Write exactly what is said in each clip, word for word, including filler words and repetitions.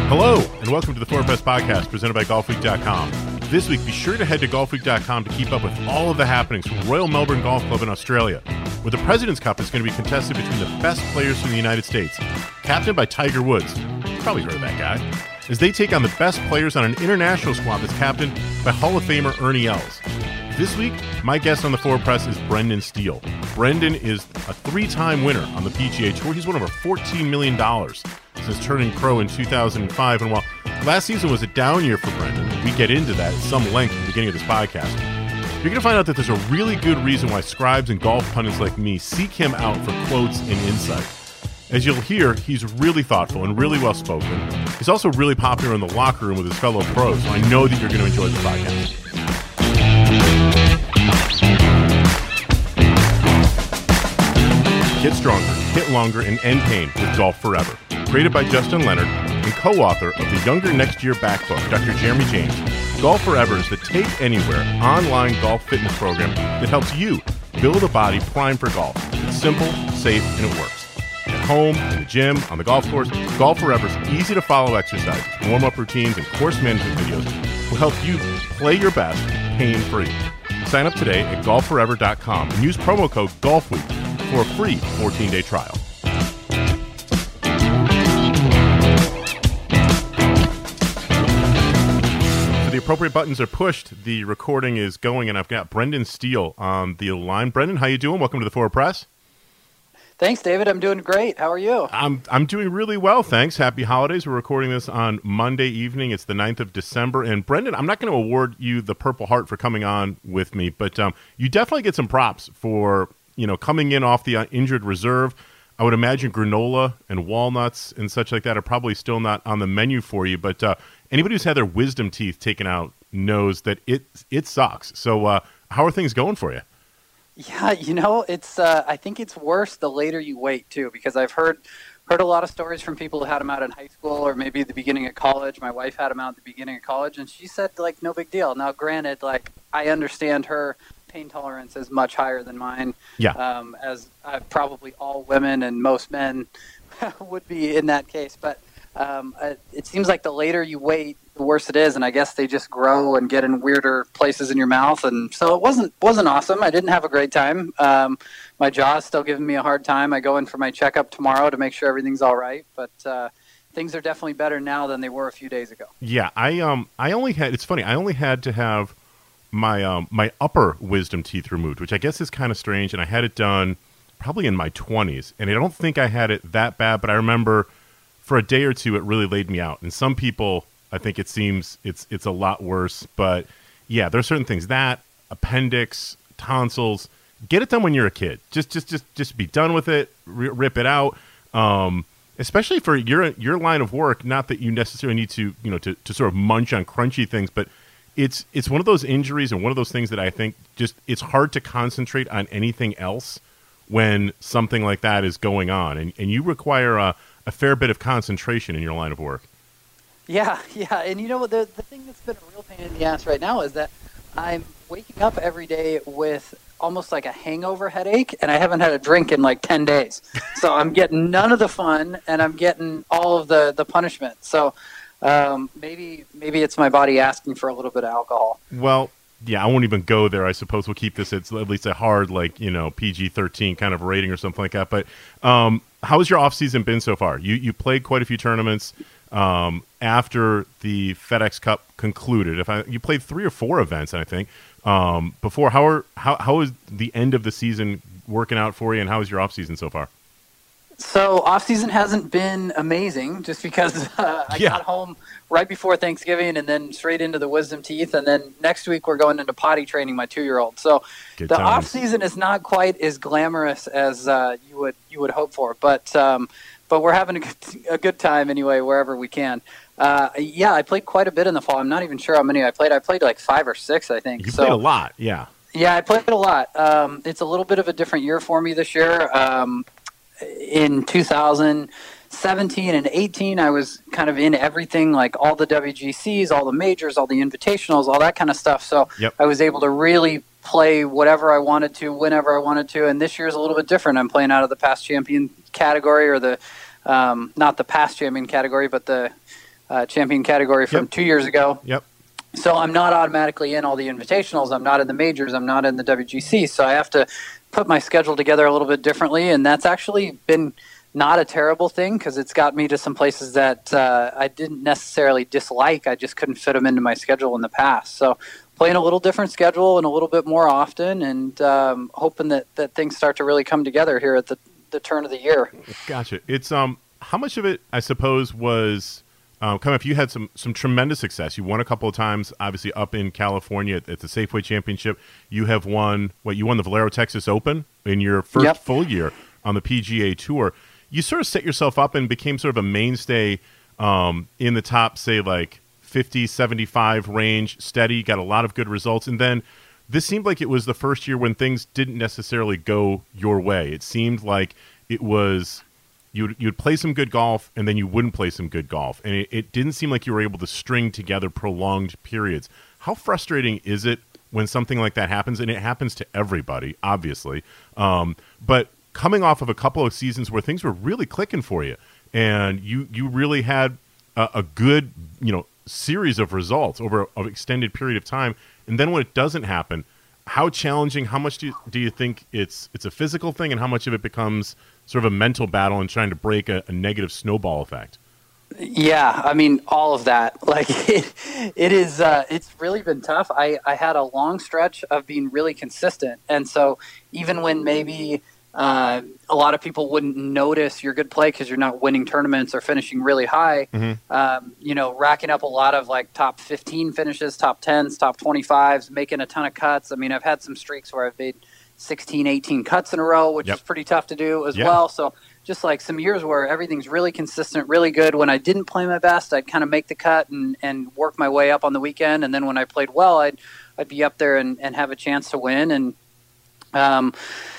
Hello, and welcome to the Four Press Podcast, presented by golf week dot com. This week, be sure to head to golf week dot com to keep up with all of the happenings from Royal Melbourne Golf Club in Australia, where the President's Cup is going to be contested between the best players from the United States, captained by Tiger Woods. You've probably heard of that guy. As they take on the best players on an international squad that's captained by Hall of Famer Ernie Els. This week, my guest on the Four Press is Brendan Steele. Brendan is a three-time winner on the P G A Tour. He's won over fourteen million dollars since turning pro in two thousand five. And while last season was a down year for Brendan, we get into that at some length at the beginning of this podcast, you're going to find out that there's a really good reason why scribes and golf pundits like me seek him out for quotes and insight. As you'll hear, he's really thoughtful and really well-spoken. He's also really popular in the locker room with his fellow pros, so I know that you're going to enjoy the podcast. Get stronger, hit longer, and end pain with Golf Forever. Created by Justin Leonard and co-author of the Younger Next Year Back book, Doctor Jeremy James, Golf Forever is the Take Anywhere online golf fitness program that helps you build a body primed for golf. It's simple, safe, and it works. At home, in the gym, on the golf course, Golf Forever's easy-to-follow exercises, warm-up routines, and course management videos will help you play your best pain-free. Sign up today at golf forever dot com and use promo code GOLFWEEK for a free fourteen-day trial. So the appropriate buttons are pushed. The recording is going, and I've got Brendan Steele on the line. Brendan, how you doing? Welcome to the Four Press. Thanks, David. I'm doing great. How are you? I'm I'm doing really well, thanks. Happy holidays. We're recording this on Monday evening. It's the ninth of December. And Brendan, I'm not going to award you the Purple Heart for coming on with me, but um, you definitely get some props for, you know, coming in off the uh, injured reserve. I would imagine granola and walnuts and such like that are probably still not on the menu for you, but uh, anybody who's had their wisdom teeth taken out knows that it it sucks. So uh, how are things going for you? Yeah, you know, it's. Uh, I think it's worse the later you wait too, because I've heard heard a lot of stories from people who had them out in high school or maybe at the beginning of college. My wife had them out at the beginning of college, and she said like no big deal. Now, granted, like I understand her pain tolerance is much higher than mine. Yeah. Um, as uh, probably all women and most men would be in that case, but um, uh, it seems like the later you wait, the worse it is, and I guess they just grow and get in weirder places in your mouth, and so it wasn't wasn't awesome. I didn't have a great time. Um, my jaw's still giving me a hard time. I go in for my checkup tomorrow to make sure everything's all right, but uh, things are definitely better now than they were a few days ago. Yeah, I um I only had it's funny I only had to have my um my upper wisdom teeth removed, which I guess is kind of strange, and I had it done probably in my twenties, and I don't think I had it that bad, but I remember for a day or two it really laid me out, and some people, I think it seems it's it's a lot worse. But yeah, there are certain things, that appendix, tonsils, get it done when you're a kid. Just just just just be done with it. R- rip it out. Um, especially for your your line of work. Not that you necessarily need to you know to, to sort of munch on crunchy things, but it's it's one of those injuries and one of those things that I think just it's hard to concentrate on anything else when something like that is going on, and and you require a, a fair bit of concentration in your line of work. Yeah, yeah, and you know, the the thing that's been a real pain in the ass right now is that I'm waking up every day with almost like a hangover headache, and I haven't had a drink in like ten days. So I'm getting none of the fun, and I'm getting all of the, the punishment. So um, maybe maybe it's my body asking for a little bit of alcohol. Well, yeah, I won't even go there. I suppose we'll keep this at, at least a hard, like, you know, P G thirteen kind of rating or something like that. But um, how has your off season been so far? You you played quite a few tournaments. Um, after the FedEx Cup concluded, if I you played three or four events, I think, um, before. How are how how is the end of the season working out for you, and how is your off season so far? So off season hasn't been amazing, just because uh, I yeah. got home right before Thanksgiving, and then straight into the wisdom teeth, and then next week we're going into potty training my two year old. So Good the times. off season is not quite as glamorous as uh, you would you would hope for, but. Um, But we're having a good, a good time anyway, wherever we can. Uh, yeah, I played quite a bit in the fall. I'm not even sure how many I played. I played like five or six, I think. You so, played a lot, yeah. Yeah, I played a lot. Um, it's a little bit of a different year for me this year. Um, in two thousand seventeen and eighteen, I was kind of in everything, like all the W G Cs, all the majors, all the invitationals, all that kind of stuff. So yep. I was able to really play whatever I wanted to, whenever I wanted to. And this year is a little bit different. I'm playing out of the past champion category, or the um, not the past champion category, but the uh, champion category from Yep. two years ago. Yep. So I'm not automatically in all the invitationals. I'm not in the majors. I'm not in the W G C. So I have to put my schedule together a little bit differently. And that's actually been not a terrible thing because it's got me to some places that uh, I didn't necessarily dislike. I just couldn't fit them into my schedule in the past. So playing a little different schedule and a little bit more often, and um, hoping that, that things start to really come together here at the, the turn of the year. Gotcha. It's um, how much of it, I suppose, was um, come if you had some some tremendous success. You won a couple of times, obviously up in California at, at the Safeway Championship. You have won what you won the Valero Texas Open in your first Yep. full year on the P G A Tour. You sort of set yourself up and became sort of a mainstay um, in the top, say, like fifty, seventy-five range, steady, got a lot of good results. And then this seemed like it was the first year when things didn't necessarily go your way. It seemed like it was you'd, you'd play some good golf and then you wouldn't play some good golf. And it, it didn't seem like you were able to string together prolonged periods. How frustrating is it when something like that happens? And it happens to everybody, obviously. Um, but coming off of a couple of seasons where things were really clicking for you and you, you really had a, a good, you know, series of results over an extended period of time. And then when it doesn't happen, how challenging, how much do you, do you think it's it's a physical thing, and how much of it becomes sort of a mental battle and trying to break a, a negative snowball effect? Yeah, I mean, all of that. Like, it, it is, uh, it's really been tough. I, I had a long stretch of being really consistent. And so even when maybe uh, a lot of people wouldn't notice your good play because you're not winning tournaments or finishing really high, Mm-hmm. um, you know, racking up a lot of like top fifteen finishes, top tens, top twenty-fives, making a ton of cuts. I mean, I've had some streaks where I've made sixteen, eighteen cuts in a row, which Yep. is pretty tough to do as Yeah. well. So just like some years where everything's really consistent, really good. When I didn't play my best, I'd kind of make the cut and, and work my way up on the weekend. And then when I played well, I'd, I'd be up there and, and have a chance to win. And, um,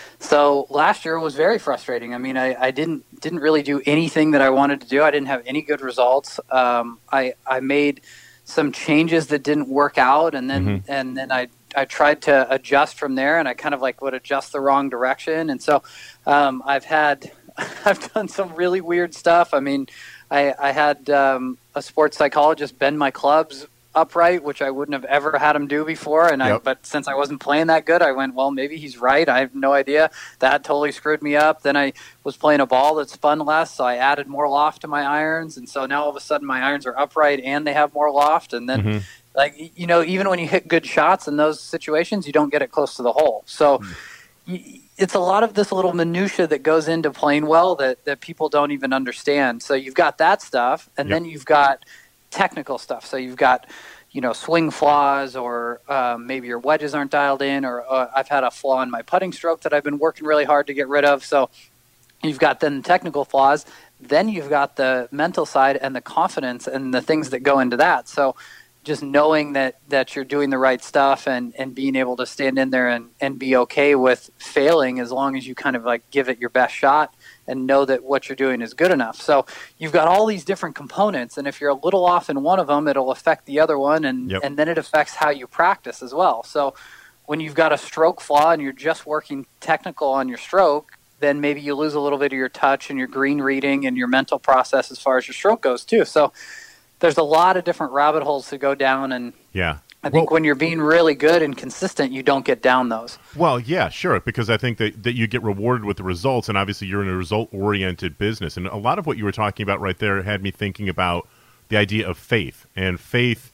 so last year was very frustrating. I mean, I, I didn't, didn't really do anything that I wanted to do. I didn't have any good results. Um, I, I made some changes that didn't work out. And then, Mm-hmm. and then I, I tried to adjust from there, and I kind of like would adjust the wrong direction. And so, um, I've had, I've done some really weird stuff. I mean, I, I had um, a sports psychologist bend my clubs upright, which I wouldn't have ever had him do before. And I, Yep. but since I wasn't playing that good, I went, well, maybe he's right. I have no idea. That totally screwed me up. Then I was playing a ball that spun less, so I added more loft to my irons. And so now all of a sudden my irons are upright and they have more loft. And then, Mm-hmm. like, you know, even when you hit good shots in those situations, you don't get it close to the hole. So Mm. y it's a lot of this little minutia that goes into playing well that, that people don't even understand. So you've got that stuff, and Yep. then you've got technical stuff. So you've got, you know, swing flaws, or um, maybe your wedges aren't dialed in, or uh, I've had a flaw in my putting stroke that I've been working really hard to get rid of. So you've got then the technical flaws, then you've got the mental side and the confidence and the things that go into that. So just knowing that, that you're doing the right stuff and, and being able to stand in there and, and be okay with failing as long as you kind of like give it your best shot and know that what you're doing is good enough. So you've got all these different components, and if you're a little off in one of them, it'll affect the other one, and, Yep. and then it affects how you practice as well. So when you've got a stroke flaw and you're just working technical on your stroke, then maybe you lose a little bit of your touch and your green reading and your mental process as far as your stroke goes too. So there's a lot of different rabbit holes to go down, and Yeah. I think Well- when you're being really good and consistent, you don't get down those. Well, yeah, sure, because I think that, that you get rewarded with the results, and obviously you're in a result-oriented business. And a lot of what you were talking about right there had me thinking about the idea of faith, and faith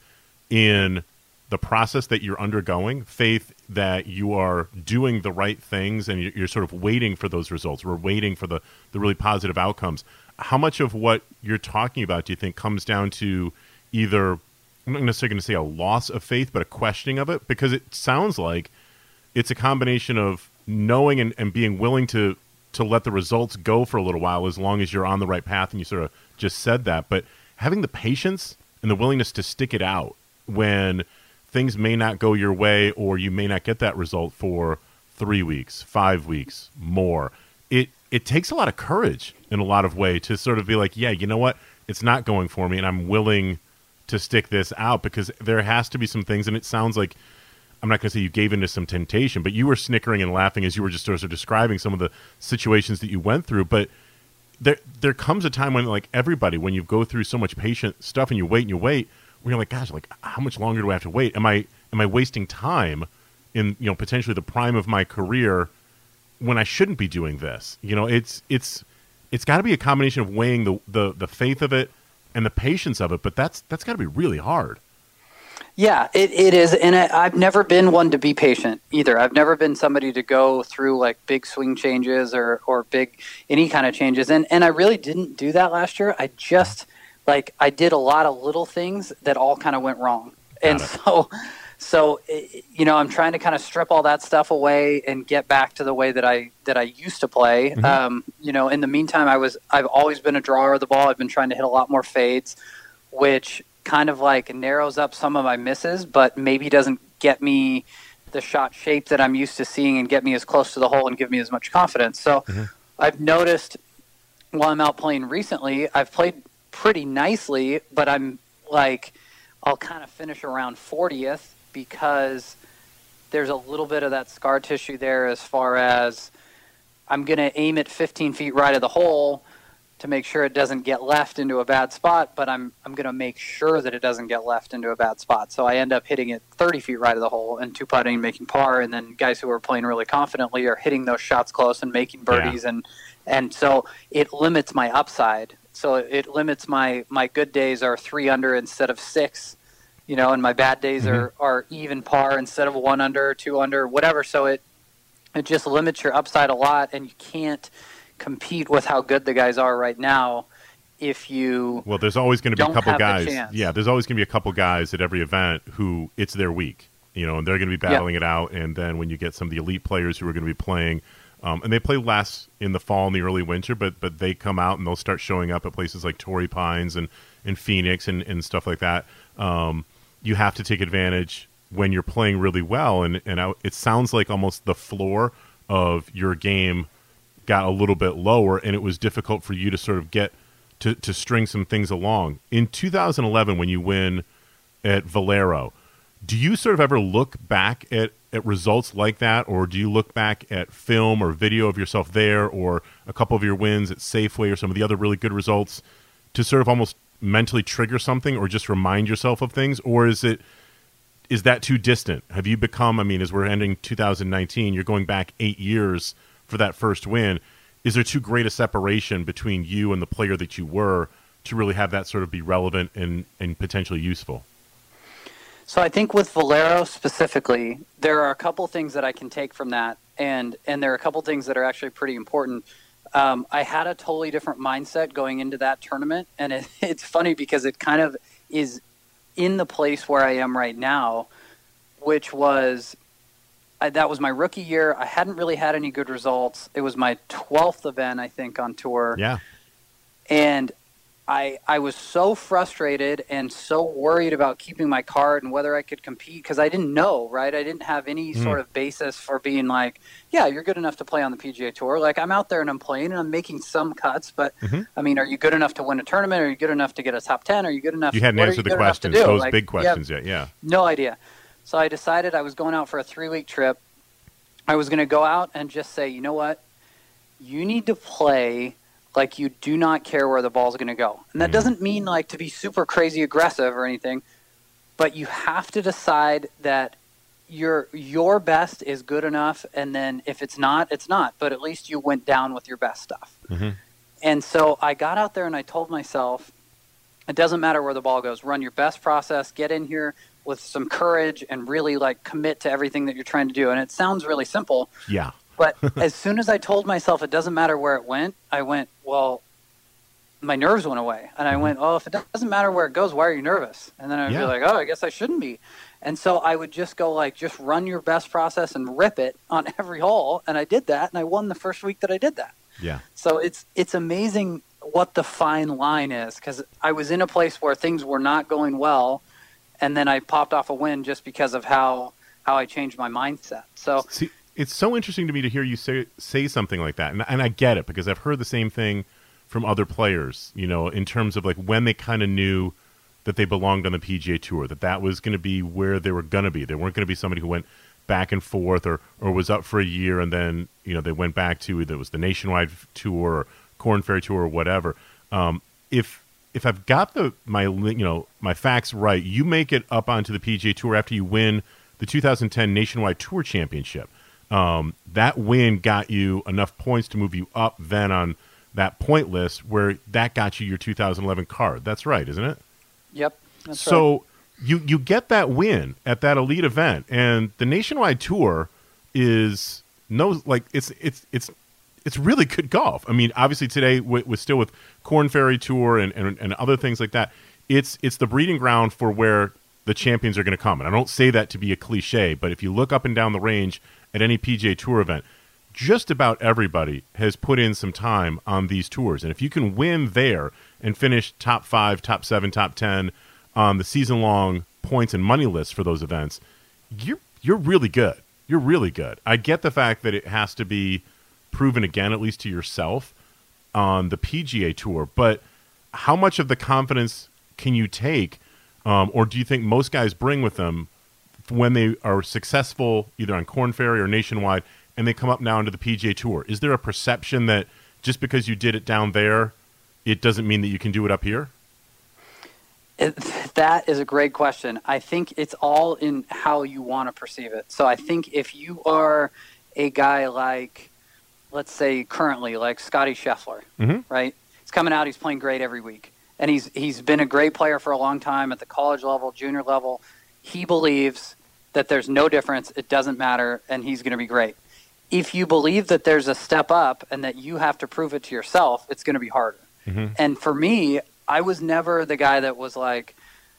in the process that you're undergoing, faith that you are doing the right things, and you're, you're sort of waiting for those results. We're waiting for the, the really positive outcomes. How much of what you're talking about do you think comes down to either, I'm not necessarily going to say a loss of faith, but a questioning of it? Because it sounds like it's a combination of knowing and, and being willing to, to let the results go for a little while as long as you're on the right path, and you sort of just said that. But having the patience and the willingness to stick it out when things may not go your way, or you may not get that result for three weeks, five weeks, more. It it takes a lot of courage in a lot of way to sort of be like, yeah, you know what? It's not going for me, and I'm willing to stick this out, because there has to be some things, and it sounds like, I'm not going to say you gave into some temptation, but you were snickering and laughing as you were just sort of describing some of the situations that you went through. But there there comes a time when, like everybody, when you go through so much patient stuff and you wait and you wait, when you're like, gosh, like how much longer do I have to wait? Am I am I wasting time in, you know, potentially the prime of my career when I shouldn't be doing this? You know, it's it's it's got to be a combination of weighing the, the the faith of it and the patience of it, but that's that's got to be really hard. Yeah, it, it is, and I, I've never been one to be patient either. I've never been somebody to go through like big swing changes or, or big any kind of changes, and and I really didn't do that last year. I just like I did a lot of little things that all kind of went wrong, Got and it. so so you know I'm trying to kind of strip all that stuff away and get back to the way that I that I used to play. Mm-hmm. Um, you know, in the meantime, I was I've always been a drawer of the ball. I've been trying to hit a lot more fades, which kind of like narrows up some of my misses, but maybe doesn't get me the shot shape that I'm used to seeing and get me as close to the hole and give me as much confidence. So Mm-hmm. I've noticed while I'm out playing recently, I've played pretty nicely, but I'm like, I'll kind of finish around fortieth because there's a little bit of that scar tissue there as far as I'm going to aim it fifteen feet right of the hole to make sure it doesn't get left into a bad spot, but I'm I'm going to make sure that it doesn't get left into a bad spot. So I end up hitting it thirty feet right of the hole and two-putting and making par, and then guys who are playing really confidently are hitting those shots close and making birdies, Yeah. and and so it limits my upside. So it limits my, my good days are three under instead of six, you know, and my bad days Mm-hmm. are, are even par instead of one under, two under, whatever. So it it just limits your upside a lot, and you can't compete with how good the guys are right now if you Well, there's always going to be a don't couple have the guys. chance. Yeah, there's always going to be a couple guys at every event who it's their week, you know, and they're going to be battling it out. And then when you get some of the elite players who are going to be playing, um, and they play less in the fall and the early winter, but but they come out and they'll start showing up at places like Torrey Pines and, and Phoenix and, and stuff like that. Um, you have to take advantage when you're playing really well. And, and I, it sounds like almost the floor of your game got a little bit lower, and it was difficult for you to sort of get to, to string some things along. In two thousand eleven, when you win at Valero, do you sort of ever look back at, at results like that, or do you look back at film or video of yourself there, or a couple of your wins at Safeway or some of the other really good results to sort of almost mentally trigger something or just remind yourself of things? Or is it is that too distant? Have you become, I mean, as we're ending two thousand nineteen, you're going back eight years for that first win. Is there too great a separation between you and the player that you were to really have that sort of be relevant and, and potentially useful? So I think with Valero specifically, there are a couple things that I can take from that, and and there are a couple things that are actually pretty important. Um, I had a totally different mindset going into that tournament, and it, it's funny because it kind of is in the place where I am right now, which was I, that was my rookie year. I hadn't really had any good results. It was my twelfth event, I think, on tour. Yeah. And I I was so frustrated and so worried about keeping my card and whether I could compete because I didn't know, right? I didn't have any Mm. sort of basis for being like, yeah, you're good enough to play on the P G A Tour. Like, I'm out there and I'm playing and I'm making some cuts, but, Mhm. I mean, are you good enough to win a tournament? Are you good enough to get a top ten? Are you good enough? You hadn't what are answered you the good enough to questions, do? those Like, big you have questions yet, yeah. no idea. So I decided I was going out for a three-week trip. I was going to go out and just say, you know what? You need to play like you do not care where the ball's going to go. And that Mhm. doesn't mean like to be super crazy aggressive or anything, but you have to decide that your your best is good enough, and then if it's not, it's not, but at least you went down with your best stuff. Mhm. And so I got out there and I told myself, it doesn't matter where the ball goes. Run your best process, get in here with some courage and really like commit to everything that you're trying to do. And it sounds really simple, Yeah. but as soon as I told myself it doesn't matter where it went, I went, well, my nerves went away. And I went, oh, if it doesn't matter where it goes, why are you nervous? And then I'd Yeah. be like, oh, I guess I shouldn't be. And so I would just go like, just run your best process and rip it on every hole. And I did that, and I won the first week that I did that. Yeah. So it's it's amazing what the fine line is, because I was in a place where things were not going well, and then I popped off a win just because of how how I changed my mindset. So See, it's so interesting to me to hear you say say something like that, and and I get it because I've heard the same thing from other players. You know, in terms of like when they kind of knew that they belonged on the P G A Tour, that that was going to be where they were going to be. They weren't going to be somebody who went back and forth or or was up for a year and then you know they went back to either it was the Nationwide Tour or Corn Ferry Tour or whatever. Um, if if I've got the my you know my facts right, you make it up onto the P G A Tour after you win the two thousand ten Nationwide Tour Championship. Um, that win got you enough points to move you up then on that point list, where that got you your two thousand eleven card. That's right, isn't it? Yep. That's so right. you you get that win at that elite event, and the Nationwide Tour is no like it's it's it's it's really good golf. I mean, obviously today with, with still with Corn Ferry Tour and, and and other things like that, it's it's the breeding ground for where the champions are going to come. And I don't say that to be a cliche, but if you look up and down the range at any P G A Tour event, just about everybody has put in some time on these tours. And if you can win there and finish top five, top seven, top ten on the season-long points and money list for those events, you're you're really good. You're really good. I get the fact that it has to be proven again, at least to yourself, on the P G A Tour. But how much of the confidence can you take, um, or do you think most guys bring with them when they are successful either on Corn Ferry or Nationwide and they come up now into the P G A Tour? Is there a perception that just because you did it down there, it doesn't mean that you can do it up here? It, that is a great question. I think it's all in how you want to perceive it. So I think if you are a guy like, let's say currently, like Scotty Scheffler, mm-hmm. right? He's coming out, he's playing great every week. And he's he's been a great player for a long time at the college level, junior level. He believes that there's no difference, it doesn't matter, and he's going to be great. If you believe that there's a step up and that you have to prove it to yourself, it's going to be harder. Mm-hmm. And for me, I was never the guy that was like,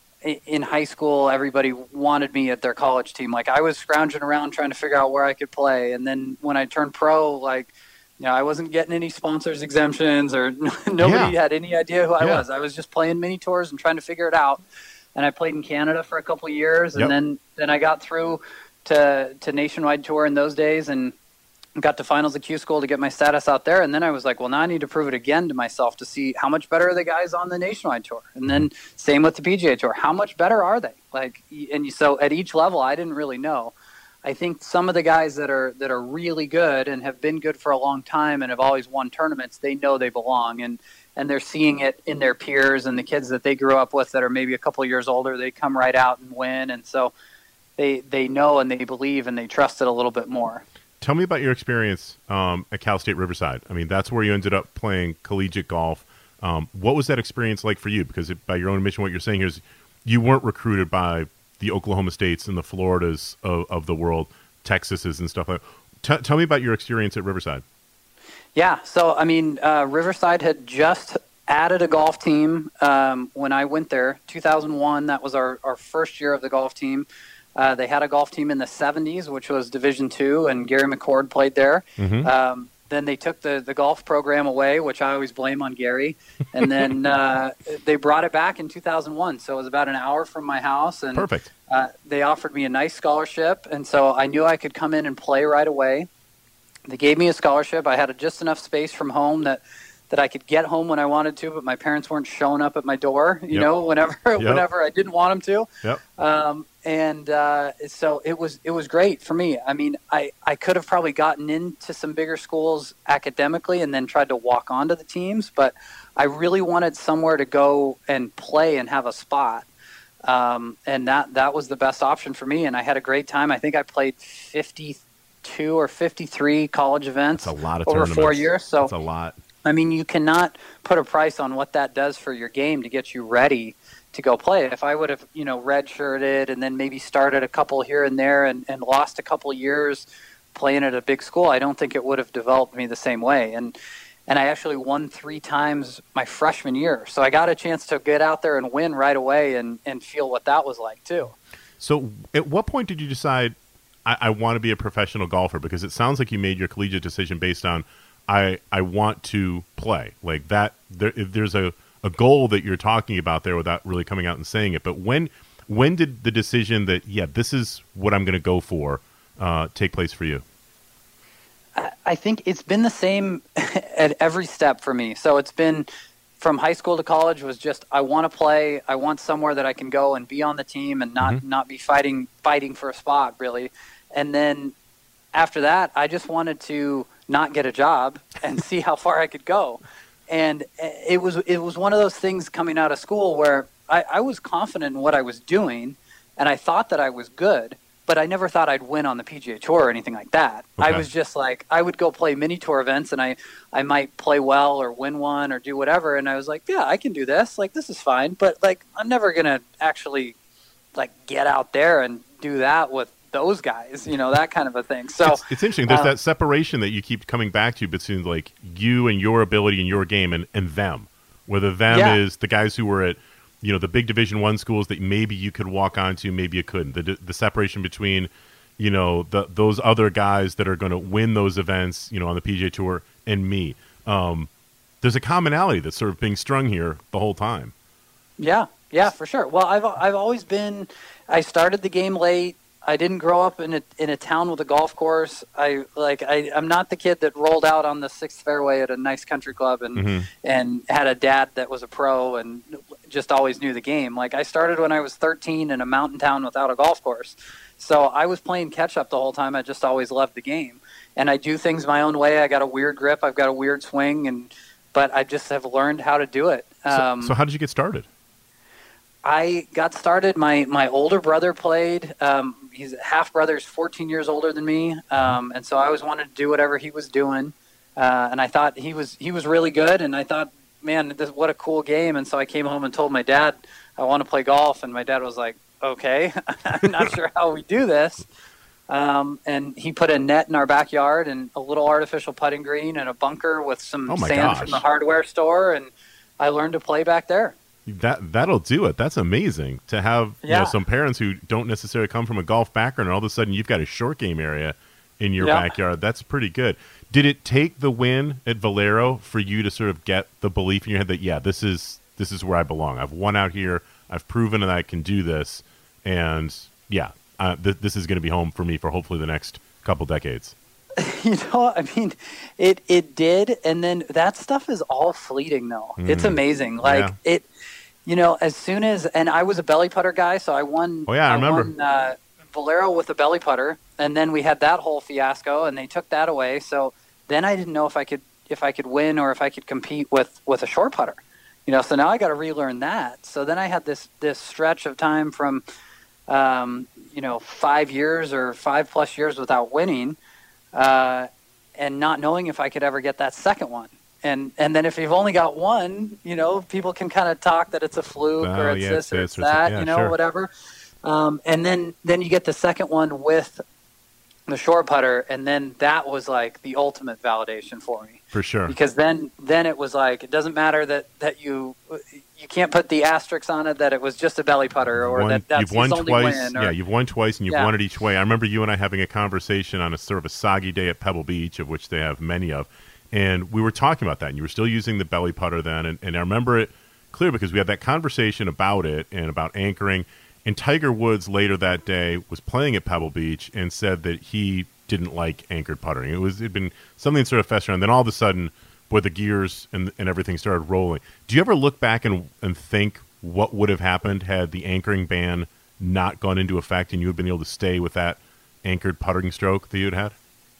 in high school, everybody wanted me at their college team. Like, I was scrounging around trying to figure out where I could play. And then when I turned pro, like, you know, I wasn't getting any sponsors exemptions, or nobody yeah. had any idea who I yeah. was. I was just playing mini tours and trying to figure it out. And I played in Canada for a couple of years, and yep. then, then I got through to to Nationwide Tour in those days, and got to finals at Q School to get my status out there. And then I was like, well, now I need to prove it again to myself to see how much better are the guys on the Nationwide Tour. And then same with the P G A Tour. How much better are they? Like, and so at each level, I didn't really know. I think some of the guys that are that are really good and have been good for a long time and have always won tournaments, they know they belong, and and they're seeing it in their peers and the kids that they grew up with that are maybe a couple of years older. They come right out and win, and so they they know and they believe and they trust it a little bit more. Tell me about your experience um, at Cal State Riverside. I mean, that's where you ended up playing collegiate golf. Um, what was that experience like for you? Because it, by your own admission, what you're saying here is you weren't recruited by the Oklahoma States and the Floridas of, of the world, Texases and stuff like that. T- tell me about your experience at Riverside. Yeah, so, I mean, uh, Riverside had just added a golf team um, when I went there. two thousand one, that was our, our first year of the golf team. Uh, they had a golf team in the seventies, which was Division two, and Gary McCord played there. Mm-hmm. Um, then they took the, the golf program away, which I always blame on Gary. And then uh, they brought it back in two thousand one. So it was about an hour from my house. And Perfect. Uh, they offered me a nice scholarship. And so I knew I could come in and play right away. They gave me a scholarship. I had just enough space from home that, that I could get home when I wanted to, but my parents weren't showing up at my door, you yep. know, whenever yep. whenever I didn't want them to. Yep. Um, and uh, so it was it was great for me. I mean, I, I could have probably gotten into some bigger schools academically and then tried to walk onto the teams, but I really wanted somewhere to go and play and have a spot. Um, and that, that was the best option for me, and I had a great time. I think I played fifty-two or fifty-three college events That's a lot of over tournaments. four years. So That's a lot. I mean, you cannot put a price on what that does for your game to get you ready to go play. If I would have, you know, redshirted and then maybe started a couple here and there and, and lost a couple years playing at a big school, I don't think it would have developed me the same way. And and I actually won three times my freshman year. So I got a chance to get out there and win right away and, and feel what that was like too. So at what point did you decide, I, I want to be a professional golfer? Because it sounds like you made your collegiate decision based on, I, I want to play. Like that, there, if there's a, a goal that you're talking about there without really coming out and saying it. But when when did the decision that, yeah, this is what I'm going to go for uh, take place for you? I think it's been the same at every step for me. So it's been from high school to college was just, I want to play. I want somewhere that I can go and be on the team and not, Mm-hmm. not be fighting, fighting for a spot really. And then after that, I just wanted to not get a job and see how far I could go. and it was it was one of those things coming out of school where I, I was confident in what I was doing, and I thought that I was good, but I never thought I'd win on the P G A Tour or anything like that. Okay. I was just like, I would go play mini tour events, and I, I might play well or win one or do whatever, and I was like, yeah, I can do this. Like, this is fine, but like, I'm never gonna actually like get out there and do that with those guys, you know, that kind of a thing. So it's, it's interesting. There's uh, that separation that you keep coming back to between like you and your ability and your game and, and them, whether them yeah. is the guys who were at, you know, the big Division One schools that maybe you could walk onto, maybe you couldn't. The the separation between, you know, the those other guys that are going to win those events, you know, on the P G A Tour and me. Um, there's a commonality that's sort of being strung here the whole time. Yeah, yeah, for sure. Well, I've I've always been. I started the game late. I didn't grow up in a in a town with a golf course. I like I I'm not the kid that rolled out on the sixth fairway at a nice country club and mm-hmm. and had a dad that was a pro and just always knew the game. Like I started when I was thirteen in a mountain town without a golf course. So I was playing catch up the whole time. I just always loved the game. And I do things my own way. I got a weird grip. I've got a weird swing and but I just have learned how to do it. Um, so, so how did you get started? I got started. My my older brother played. Um, he's half brother's fourteen years older than me, um, and so I always wanted to do whatever he was doing. Uh, and I thought he was he was really good. And I thought, man, this, what a cool game. And so I came home and told my dad I want to play golf. And my dad was like, okay, I'm not sure how we do this. Um, and he put a net in our backyard and a little artificial putting green and a bunker with some oh my sand gosh. from the hardware store. And I learned to play back there. That that'll do it. That's amazing to have yeah. you know, some parents who don't necessarily come from a golf background, and all of a sudden you've got a short game area in your yeah. backyard. That's pretty good. Did it take the win at Valero for you to sort of get the belief in your head that yeah, this is this is where I belong? I've won out here. I've proven that I can do this, and yeah, uh, th- this is going to be home for me for hopefully the next couple decades. You know, I mean, it it did, and then that stuff is all fleeting, though. Mm. It's amazing. Like yeah. it. You know, as soon as, and I was a belly putter guy, so I won. Oh yeah, I, I remember. Won, uh, Valero with a belly putter, and then we had that whole fiasco, and they took that away. So then I didn't know if I could if I could win or if I could compete with, with a short putter. You know, so now I got to relearn that. So then I had this this stretch of time from, um, you know, five years or five plus years without winning, uh, and not knowing if I could ever get that second one. And and then if you've only got one, you know, people can kind of talk that it's a fluke oh, or it's yeah, this or it's or that, yeah, you know, sure. whatever. Um, and then, then you get the second one with the short putter, and then that was like the ultimate validation for me. For sure. Because then then it was like, it doesn't matter that, that you you can't put the asterisks on it that it was just a belly putter or won, that that's you've won his only twice. win. Or, yeah, you've won twice and you've yeah. won it each way. I remember you and I having a conversation on a sort of a soggy day at Pebble Beach, of which they have many of. And we were talking about that, and you were still using the belly putter then. And, and I remember it clear because we had that conversation about it and about anchoring. And Tiger Woods later that day was playing at Pebble Beach and said that he didn't like anchored puttering. It was it'd been something that sort of festered. And then all of a sudden, boy, the gears and and everything started rolling. Do you ever look back and and think what would have happened had the anchoring ban not gone into effect and you had been able to stay with that anchored putting stroke that you had had?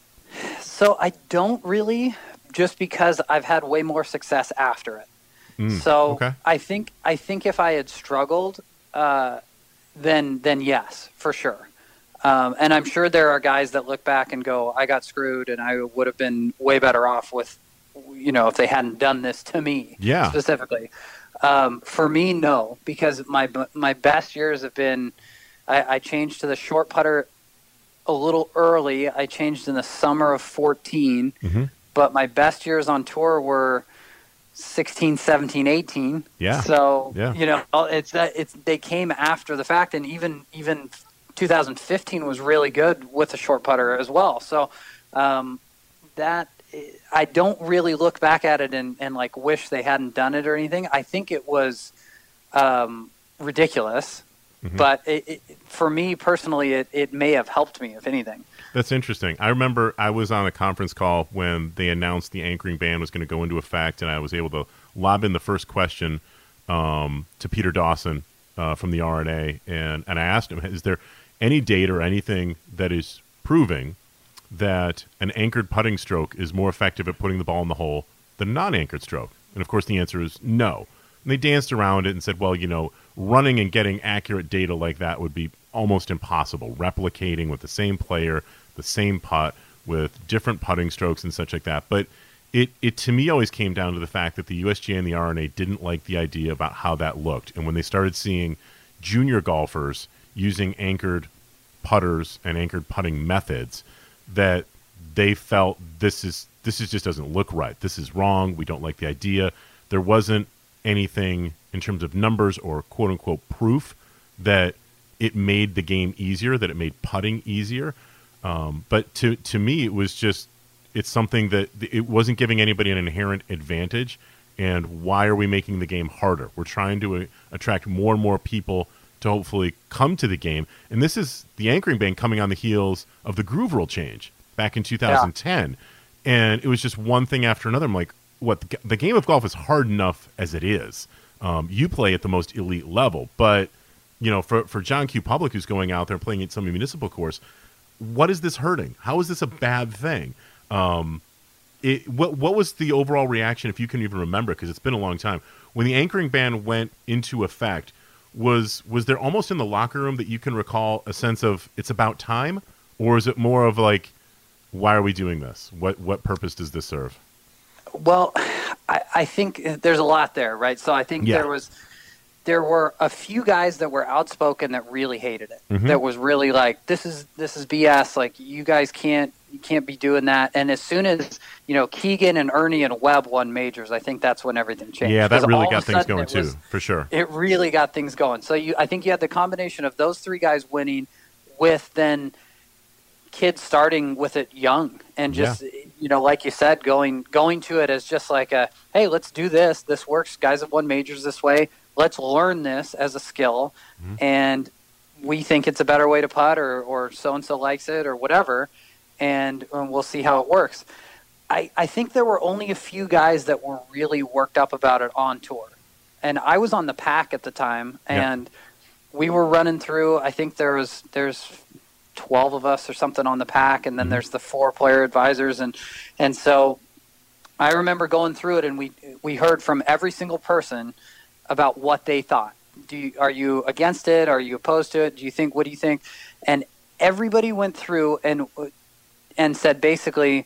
So I don't really. Just because I've had way more success after it. Mm, so okay. I think I think if I had struggled, uh, then then yes, for sure. Um, and I'm sure there are guys that look back and go, I got screwed and I would have been way better off with, you know, if they hadn't done this to me yeah. specifically. Um, for me, no, because my my best years have been, I, I changed to the short putter a little early. I changed in the summer of fourteen. Mm-hmm. But my best years on tour were sixteen, seventeen, eighteen. Yeah. So, yeah. you know, it's that it's they came after the fact, and even even two thousand fifteen was really good with a short putter as well. So, um, that I don't really look back at it and, and like wish they hadn't done it or anything. I think it was um, ridiculous, mm-hmm. but it, it, for me personally, it, it may have helped me, if anything. That's interesting. I remember I was on a conference call when they announced the anchoring ban was going to go into effect, and I was able to lob in the first question um, to Peter Dawson uh, from the R N A, and, and I asked him, is there any data or anything that is proving that an anchored putting stroke is more effective at putting the ball in the hole than a non-anchored stroke? And of course, the answer is no. And they danced around it and said, well, you know, running and getting accurate data like that would be almost impossible. Replicating with the same player, the same putt, with different putting strokes and such like that. But it, it to me always came down to the fact that the U S G A and the R N A didn't like the idea about how that looked. And when they started seeing junior golfers using anchored putters and anchored putting methods, that they felt this is this is just doesn't look right. This is wrong. We don't like the idea. There wasn't anything in terms of numbers or quote unquote proof that it made the game easier, that it made putting easier. Um, but to to me, it was just it's something that it wasn't giving anybody an inherent advantage. And why are we making the game harder? We're trying to uh, attract more and more people to hopefully come to the game. And this is the anchoring ban coming on the heels of the groove rule change back in two thousand ten. Yeah. And it was just one thing after another. I'm like, what? The, the game of golf is hard enough as it is. Um, you play at the most elite level. But, you know, for, for John Q. Public, who's going out there and playing at some municipal course, what is this hurting? How is this a bad thing? Um, it, what, what was the overall reaction, if you can even remember, because it's been a long time, when the anchoring ban went into effect? Was was there almost in the locker room that you can recall a sense of it's about time, or is it more of like, why are we doing this? What what purpose does this serve? Well, I, I think there's a lot there, right? So I think yeah. there was there were a few guys that were outspoken that really hated it. Mm-hmm. That was really like, this is this is B S. Like, you guys can't you can't be doing that. And as soon as, you know, Keegan and Ernie and Webb won majors, I think that's when everything changed. Yeah, that really got things going too, was, for sure. It really got things going. So you, I think you had the combination of those three guys winning with then kids starting with it young and just, yeah. you know, like you said, going going to it as just like a, hey, let's do this. This works. Guys have won majors this way. Let's learn this as a skill. Mm-hmm. And we think it's a better way to putt, or, or so-and-so likes it, or whatever. And um, we'll see how it works. I, I think there were only a few guys that were really worked up about it on tour. And I was on the pack at the time, and yeah. we were running through, I think there was there's twelve of us or something on the pack, and then mm-hmm. there's the four player advisors. And and so I remember going through it, and we we heard from every single person about what they thought. Do you, are you against it? Are you opposed to it? Do you think, what do you think? And everybody went through and and said basically,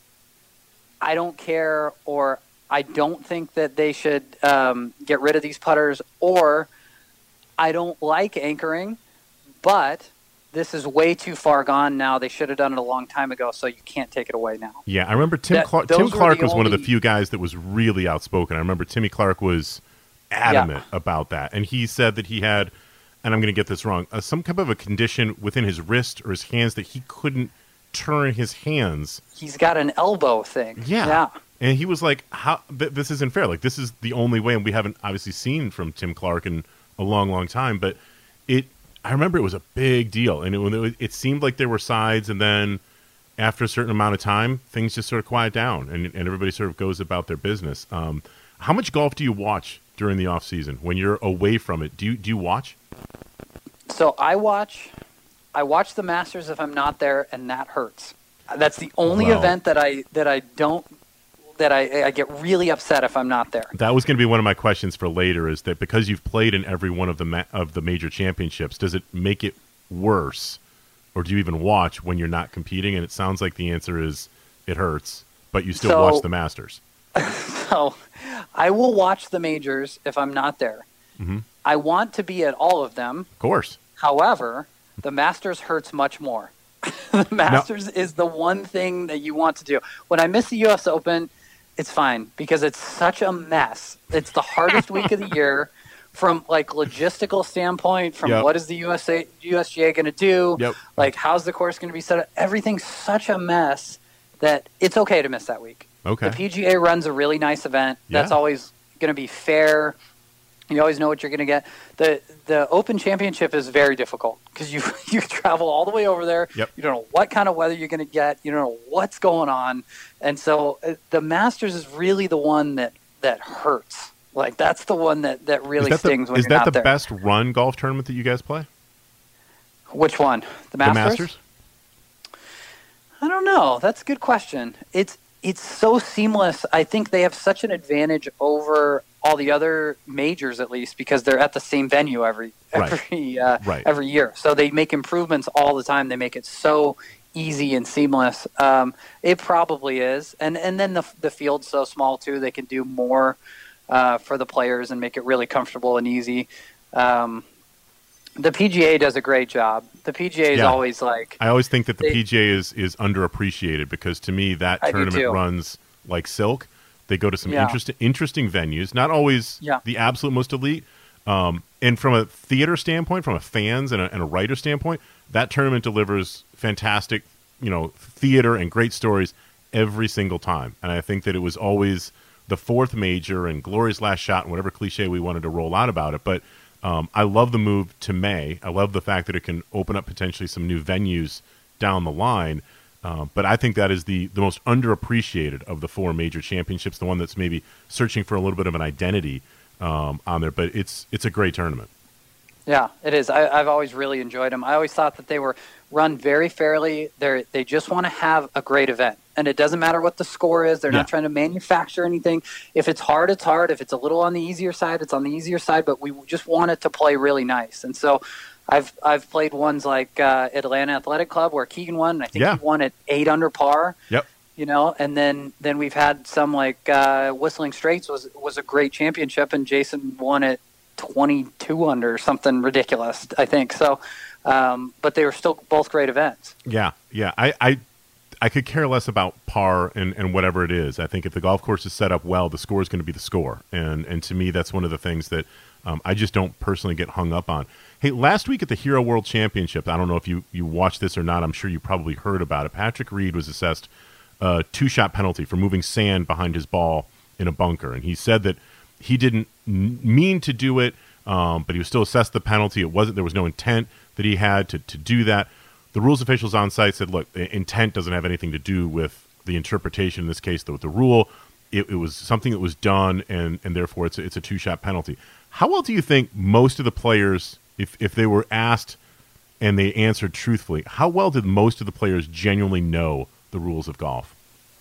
I don't care, or I don't think that they should um, get rid of these putters, or I don't like anchoring, but this is way too far gone now. They should have done it a long time ago, so you can't take it away now. Yeah, I remember Tim, that, Clark, Tim Clark was only... one of the few guys that was really outspoken. I remember Timmy Clark was adamant yeah. about that, and he said that he had, and I'm going to get this wrong, uh, some type of a condition within his wrist or his hands that he couldn't turn his hands. He's got an elbow thing. Yeah. yeah. And he was like, "How? Th- this isn't fair. Like, this is the only way." And we haven't obviously seen from Tim Clark in a long, long time. But it, I remember it was a big deal, and it, it, it seemed like there were sides. And then after a certain amount of time, things just sort of quiet down, and, and everybody sort of goes about their business. Um, how much golf do you watch during the off season when you're away from it? Do you do you watch? So I watch. I watch the Masters if I'm not there, and that hurts. That's the only well, event that I that I don't that I, I get really upset if I'm not there. That was going to be one of my questions for later. Is that because you've played in every one of the ma- of the major championships, does it make it worse, or do you even watch when you're not competing? And it sounds like the answer is it hurts, but you still so, watch the Masters. So, I will watch the majors if I'm not there. Mm-hmm. I want to be at all of them. Of course. However, the Masters hurts much more. The Masters no. is the one thing that you want to do. When I miss the U S Open, it's fine because it's such a mess. It's the hardest week of the year from like logistical standpoint, from yep. what is the U S A, U S G A going to do? Yep. Like, how's the course going to be set up? Everything's such a mess that it's okay to miss that week. Okay. The P G A runs a really nice event. Yeah. That's always going to be fair. You always know what you're going to get. The the Open Championship is very difficult because you you travel all the way over there. Yep. You don't know what kind of weather you're going to get. You don't know what's going on. And so uh, the Masters is really the one that, that hurts. Like, that's the one that, that really that stings the, when you're not there. Is that the there. best run golf tournament that you guys play? Which one? The Masters? The Masters? I don't know. That's a good question. It's it's so seamless. I think they have such an advantage over all the other majors, at least, because they're at the same venue every every right. Uh, right. every year. So they make improvements all the time. They make it so easy and seamless. Um, it probably is, and and then the the field's so small too. They can do more uh, for the players and make it really comfortable and easy. Um, the P G A does a great job. The P G A is yeah. always like. I always think that the they, P G A is is underappreciated because to me that I tournament runs like silk. They go to some yeah. interesting interesting venues, not always yeah. the absolute most elite. Um, and from a theater standpoint, from a fans and a, and a writer standpoint, that tournament delivers fantastic, you know, theater and great stories every single time. And I think that it was always the fourth major and Glory's last shot and whatever cliche we wanted to roll out about it. But um, I love the move to May. I love the fact that it can open up potentially some new venues down the line. Uh, but I think that is the, the most underappreciated of the four major championships, the one that's maybe searching for a little bit of an identity um, on there. But it's it's a great tournament. Yeah, it is. I, I've always really enjoyed them. I always thought that they were run very fairly. They they just want to have a great event. And it doesn't matter what the score is. They're yeah. not trying to manufacture anything. If it's hard, it's hard. If it's a little on the easier side, it's on the easier side. But we just want it to play really nice. And so I've I've played ones like uh, Atlanta Athletic Club where Keegan won. And I think yeah. he won at eight under par. Yep. You know, and then, then we've had some like uh, Whistling Straits was was a great championship, and Jason won at twenty-two under, something ridiculous, I think. So, um, but they were still both great events. Yeah, yeah. I, I, I could care less about par and, and whatever it is. I think if the golf course is set up well, the score is going to be the score. And and to me, that's one of the things that um, I just don't personally get hung up on. Hey, last week at the Hero World Championship, I don't know if you, you watched this or not. I'm sure you probably heard about it. Patrick Reed was assessed a two-shot penalty for moving sand behind his ball in a bunker. And he said that he didn't n- mean to do it, um, but he was still assessed the penalty. It wasn't. There was no intent that he had to, to do that. The rules officials on site said, look, intent doesn't have anything to do with the interpretation, in this case, with the rule. It, it was something that was done, and, and therefore it's a, it's a two-shot penalty. How well do you think most of the players, if, if they were asked and they answered truthfully, how well did most of the players genuinely know the rules of golf?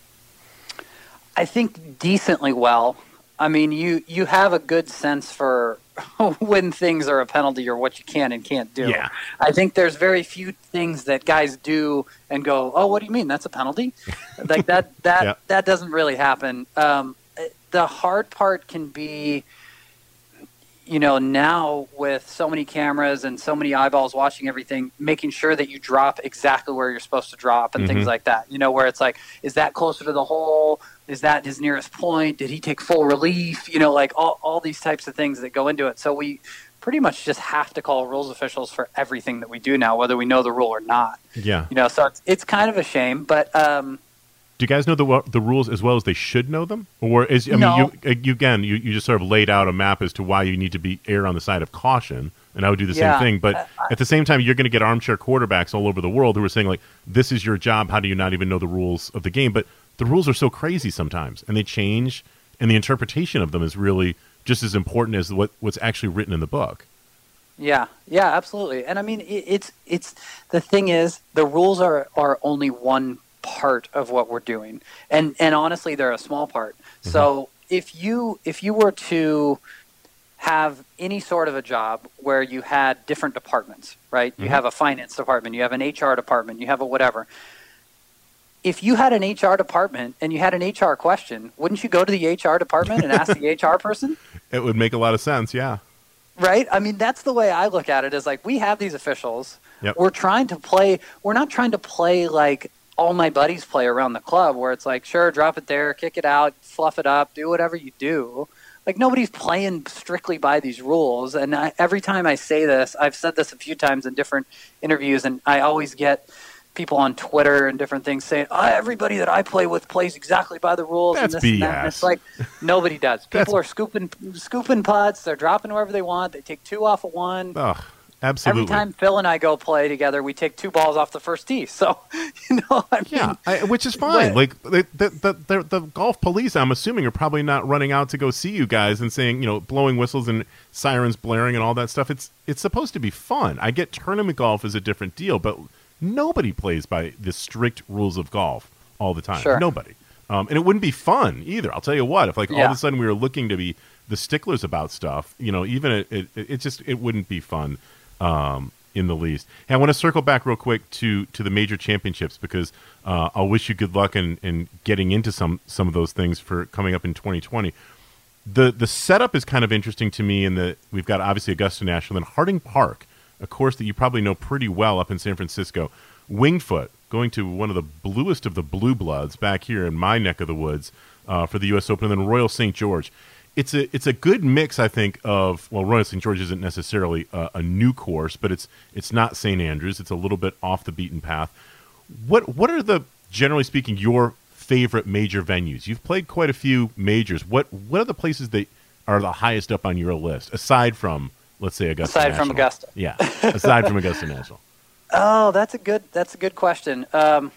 I think decently well. I mean, you, you have a good sense for when things are a penalty or what you can and can't do. Yeah. I think there's very few things that guys do and go, oh, what do you mean? That's a penalty? Like that, that, yeah. that doesn't really happen. Um, the hard part can be, you know, now with so many cameras and so many eyeballs watching everything, making sure that you drop exactly where you're supposed to drop and mm-hmm. things like that, you know, where it's like, is that closer to the hole? Is that his nearest point? Did he take full relief? You know, like all, all these types of things that go into it. So we pretty much just have to call rules officials for everything that we do now, whether we know the rule or not. Yeah. You know, so it's, it's kind of a shame, but, um, do you guys know the the rules as well as they should know them? Or is I no. mean, you, you again, you, you just sort of laid out a map as to why you need to be err on the side of caution, and I would do the yeah. same thing. But I, I, at the same time, you're going to get armchair quarterbacks all over the world who are saying, like, this is your job. How do you not even know the rules of the game? But the rules are so crazy sometimes, and they change, and the interpretation of them is really just as important as what, what's actually written in the book. Yeah, yeah, absolutely. And I mean, it, it's it's the thing is, the rules are, are only one part of what we're doing, and and honestly they're a small part. Mm-hmm. So if you if you were to have any sort of a job where you had different departments, right? Mm-hmm. You have a finance department, you have an H R department, you have a whatever. If you had an H R department and you had an H R question, wouldn't you go to the H R department and ask the H R person? It would make a lot of sense, yeah. Right? I mean, that's the way I look at it, is like, we have these officials. Yep. We're trying to play, we're not trying to play like all my buddies play around the club, where it's like, sure, drop it there, kick it out, fluff it up, do whatever you do. Like, nobody's playing strictly by these rules. And I, every time I say this, I've said this a few times in different interviews, and I always get people on Twitter and different things saying, oh, everybody that I play with plays exactly by the rules. That's and this B S. and that. And it's like, nobody does. People are scooping scooping putts. They're dropping whoever they want. They take two off of one. Ugh. Absolutely. Every time Phil and I go play together, we take two balls off the first tee. So, you know, I mean, yeah, I, which is fine. But, like the the, the the the golf police, I'm assuming, are probably not running out to go see you guys and saying, you know, blowing whistles and sirens blaring and all that stuff. It's it's supposed to be fun. I get tournament golf is a different deal, but nobody plays by the strict rules of golf all the time. Sure. Nobody. Um, and it wouldn't be fun either. I'll tell you what, if like Yeah. all of a sudden we were looking to be the sticklers about stuff, you know, even it, it, it just, it wouldn't be fun um, in the least. Hey, I want to circle back real quick to, to the major championships because uh, I'll wish you good luck in, in getting into some, some of those things for coming up in twenty twenty. The the setup is kind of interesting to me in that we've got obviously Augusta National and Harding Park, a course that you probably know pretty well up in San Francisco. Winged Foot, going to one of the bluest of the blue bloods back here in my neck of the woods uh, for the U S Open, and then Royal Saint George. It's a it's a good mix, I think, of, well, Royal Saint George isn't necessarily a, a new course, but it's it's not Saint Andrews. It's a little bit off the beaten path. What what are the, generally speaking, your favorite major venues? You've played quite a few majors. What what are the places that are the highest up on your list, aside from, let's say, Augusta Aside National? from Augusta. Yeah, aside from Augusta National. Oh, that's a good that's a good question. Um,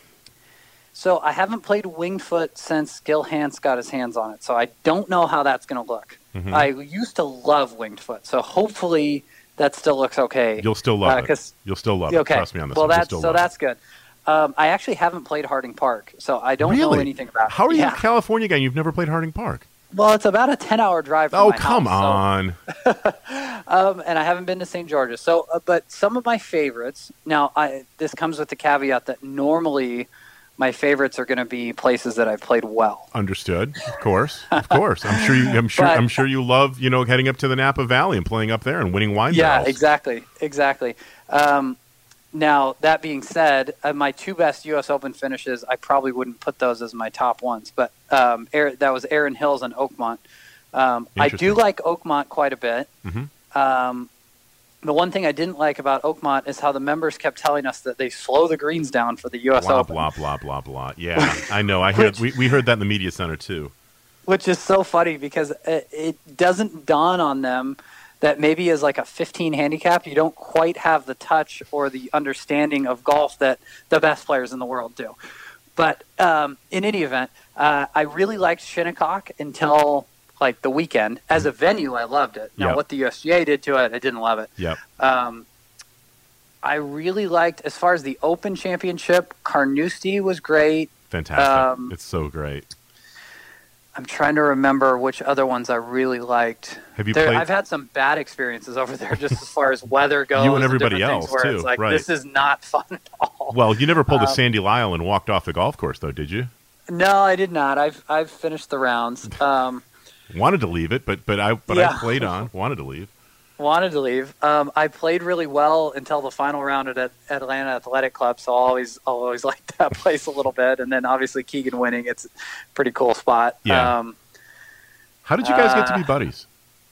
so I haven't played Winged Foot since Gil Hanse got his hands on it, so I don't know how that's going to look. Mm-hmm. I used to love Winged Foot, so hopefully that still looks okay. You'll still love uh, it. You'll still love okay. it. Trust me on this well, one. You'll that's still so love that's it. good. Um, I actually haven't played Harding Park, so I don't know Really? anything about it. How are you Yeah. a California guy and you've never played Harding Park? Well, it's about a ten-hour drive from Oh, my come house, so- on. Um, and I haven't been to Saint George's. So, uh, but some of my favorites. Now, I, this comes with the caveat that normally my favorites are going to be places that I've played well. Understood. Of course. Of course. I'm sure you I'm sure But- I'm sure you love, you know, heading up to the Napa Valley and playing up there and winning wine Yeah, barrels. exactly, exactly. Um, now, that being said, uh, my two best U S Open finishes, I probably wouldn't put those as my top ones, but um, Aaron, that was Erin Hills and Oakmont. Um, I do Interesting. like Oakmont quite a bit. Mm-hmm. Um, the one thing I didn't like about Oakmont is how the members kept telling us that they slow the greens down for the U S Blah, Open, blah, blah, blah, blah. Yeah, I know. I heard we, we heard that in the media center too. which is so funny because it, it doesn't dawn on them that maybe as like a fifteen handicap, you don't quite have the touch or the understanding of golf that the best players in the world do. But um, in any event, uh, I really liked Shinnecock until like the weekend. As a venue, I loved it. Now, Yep. what the U S G A did to it, I didn't love it. Yep. Um, I really liked, as far as the Open Championship, Carnoustie was great. Fantastic. Um, it's so great. I'm trying to remember which other ones I really liked. Have you There, played? I've had some bad experiences over there just as far as weather goes. You and everybody different things else, where too, It's like, right. this is not fun at all. Well, you never pulled a um, Sandy Lyle and walked off the golf course, though, did you? No, I did not. I've I've finished the rounds. Um, Wanted to leave it, but but I but Yeah. I played on. Wanted to leave. wanted to leave. Um, I played really well until the final round at Atlanta Athletic Club, so I'll always I'll always like that place a little bit. And then obviously Keegan winning, it's a pretty cool spot. Yeah. Um, How did you guys get to uh, be buddies?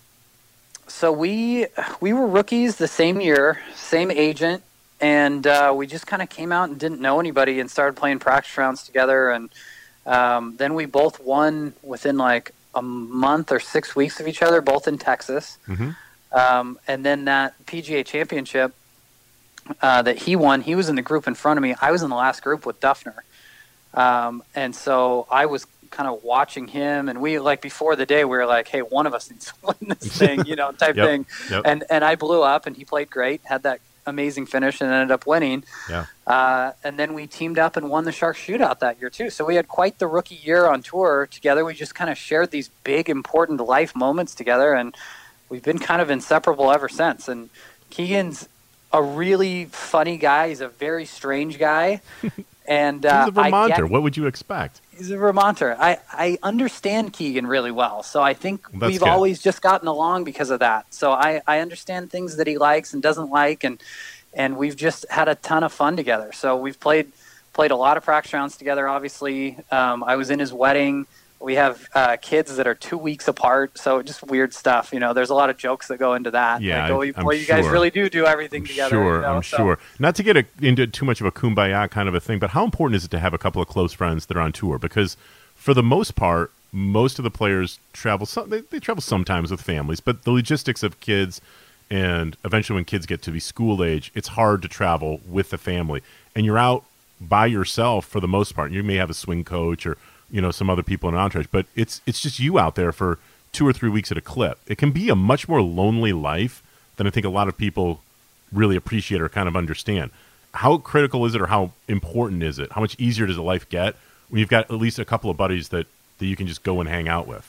So we we were rookies the same year, same agent, and uh, we just kind of came out and didn't know anybody and started playing practice rounds together. And um, then we both won within like a month or six weeks of each other, both in Texas. Mm-hmm. Um, and then that P G A Championship uh, that he won, he was in the group in front of me. I was in the last group with Duffner. Um, and so I was kind of watching him, and we, like, before the day, we were like, hey, one of us needs to win this thing, you know, type Yep, thing. yep. And and I blew up, and he played great, had that amazing finish, and ended up winning. Yeah. Uh, and then we teamed up and won the Shark Shootout that year, too. So we had quite the rookie year on tour together. We just kind of shared these big, important life moments together, and we've been kind of inseparable ever since. And Keegan's a really funny guy. He's a very strange guy. And uh, He's a Vermonter. I get, What would you expect? he's a Vermonter. I, I understand Keegan really well. So I think That's we've good. always just gotten along because of that. So I, I understand things that he likes and doesn't like, and and we've just had a ton of fun together. So we've played played a lot of practice rounds together, obviously. Um, I was in his wedding. We have uh, kids that are two weeks apart, so just weird stuff. You know, there's a lot of jokes that go into that. Yeah, like, oh, I'm- boy, I'm you guys sure. really do do everything I'm together. sure. you know? I'm So- sure. Not to get a, into too much of a kumbaya kind of a thing, but how important is it to have a couple of close friends that are on tour? Because for the most part, most of the players travel. Some, they, they travel sometimes with families, but the logistics of kids, and eventually when kids get to be school age, it's hard to travel with the family, and you're out by yourself for the most part. You may have a swing coach or, you know, some other people in an entourage, but it's it's just you out there for two or three weeks at a clip. It can be a much more lonely life than I think a lot of people really appreciate or kind of understand. How critical is it, or how important is it? How much easier does a life get when you've got at least a couple of buddies that, that you can just go and hang out with.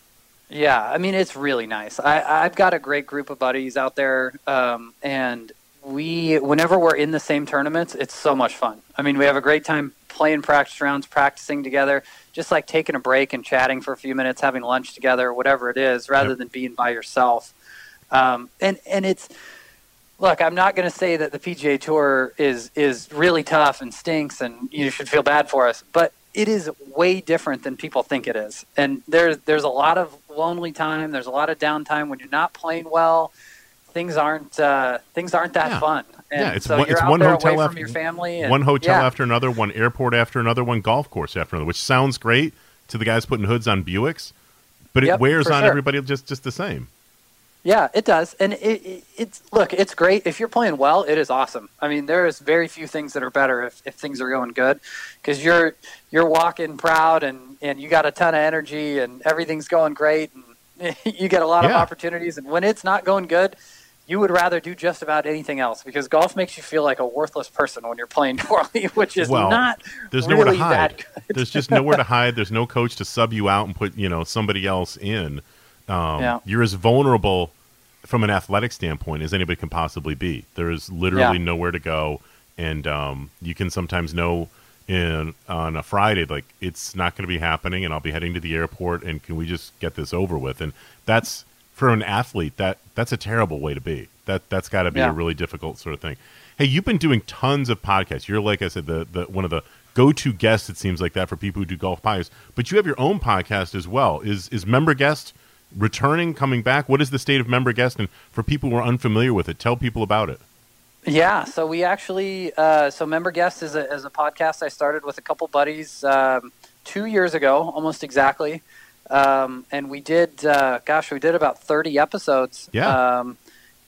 Yeah, I mean, it's really nice. I, I've got a great group of buddies out there, um, and we, whenever we're in the same tournaments, it's so much fun. I mean, we have a great time playing practice rounds, practicing together, just like taking a break and chatting for a few minutes, having lunch together, whatever it is, rather yep. than being by yourself. Um, and, and it's, look, I'm not going to say that the P G A Tour is, is really tough and stinks and you should feel bad for us, but it is way different than people think it is. And there's, there's a lot of lonely time. There's a lot of downtime when you're not playing well. Things aren't, uh, things aren't that yeah. fun. And yeah, it's so one, you're it's out one there hotel away after from your family. And, one hotel yeah. after another, one airport after another, one golf course after another, which sounds great to the guys putting hoods on Buicks, but it yep, wears on sure. everybody just, just the same. Yeah, it does. And it, it, it's, look, it's great. If you're playing well, it is awesome. I mean, there is very few things that are better if, if things are going good, because you're, you're walking proud and, and you got a ton of energy and everything's going great and you get a lot yeah. of opportunities. And when it's not going good, you would rather do just about anything else, because golf makes you feel like a worthless person when you're playing poorly, which is well, not there's really nowhere to hide. that good. There's just nowhere to hide. There's no coach to sub you out and put, you know, somebody else in. Um, yeah. You're as vulnerable from an athletic standpoint as anybody can possibly be. There is literally yeah. nowhere to go, and um, you can sometimes know in on a Friday, like, it's not going to be happening, and I'll be heading to the airport, and can we just get this over with? And that's, for an athlete, that that's a terrible way to be. That that's got to be yeah. a really difficult sort of thing. Hey, you've been doing tons of podcasts. You're, like I said, the the one of the go-to guests, it seems like that, for people who do golf podcasts. But you have your own podcast as well. Is is Member Guest returning, coming back? What is the state of Member Guest? And for people who are unfamiliar with it, tell people about it. Yeah, so we actually, uh, so Member Guest is a, is a podcast I started with a couple buddies um, two years ago, almost exactly. Um, and we did, uh, gosh, we did about thirty episodes. Yeah. Um,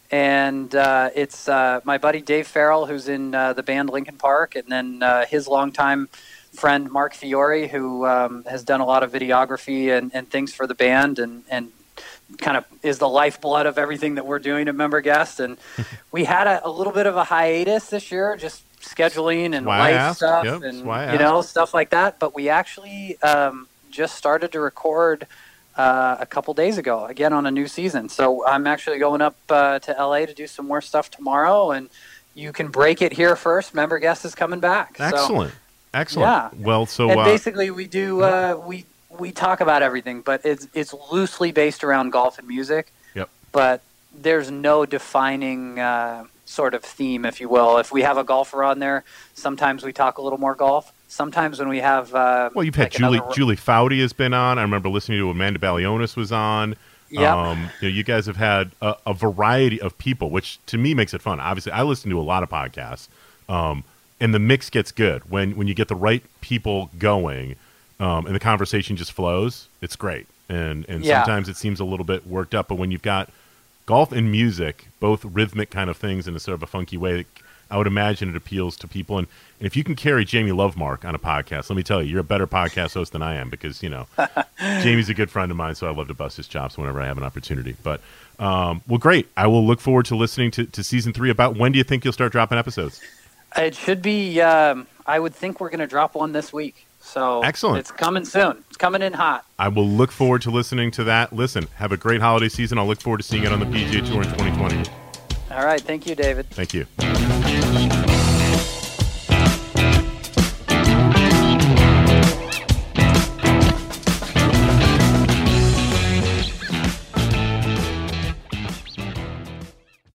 and uh, it's uh, my buddy Dave Farrell, who's in uh, the band Linkin Park, and then uh, his longtime friend Mark Fiore, who um, has done a lot of videography and, and things for the band, and, and kind of is the lifeblood of everything that we're doing at Member Guest. And we had a, a little bit of a hiatus this year, just scheduling and life stuff yep, and you know stuff like that. But we actually um, just started to record uh, a couple days ago, again on a new season. So I'm actually going up uh, to L A to do some more stuff tomorrow, and you can break it here first. Member Guest is coming back. Excellent. So, Excellent. Yeah. Well, so and uh, basically we do uh, we we talk about everything, but it's it's loosely based around golf and music. Yep. But there's no defining uh, sort of theme, if you will. If we have a golfer on there, sometimes we talk a little more golf. Sometimes when we have uh, well, you've had like Julie another... Julie Foudy has been on. I remember listening to Amanda Balionis was on. Yeah. Um, you know, you guys have had a, a variety of people, which to me makes it fun. Obviously, I listen to a lot of podcasts. Um, And the mix gets good when, when you get the right people going, um, and the conversation just flows. It's great, and and yeah. sometimes it seems a little bit worked up. But when you've got golf and music, both rhythmic kind of things in a sort of a funky way, I would imagine it appeals to people. And, and if you can carry Jamie Lovemark on a podcast, let me tell you, you're a better podcast host than I am, because you know Jamie's a good friend of mine, so I love to bust his chops whenever I have an opportunity. But um, well, great. I will look forward to listening to, to season three. About when do you think you'll start dropping episodes? It should be, um, I would think we're going to drop one this week. So excellent. It's coming soon. It's coming in hot. I will look forward to listening to that. Listen, have a great holiday season. I'll look forward to seeing it on the P G A Tour in twenty twenty. All right. Thank you, David. Thank you.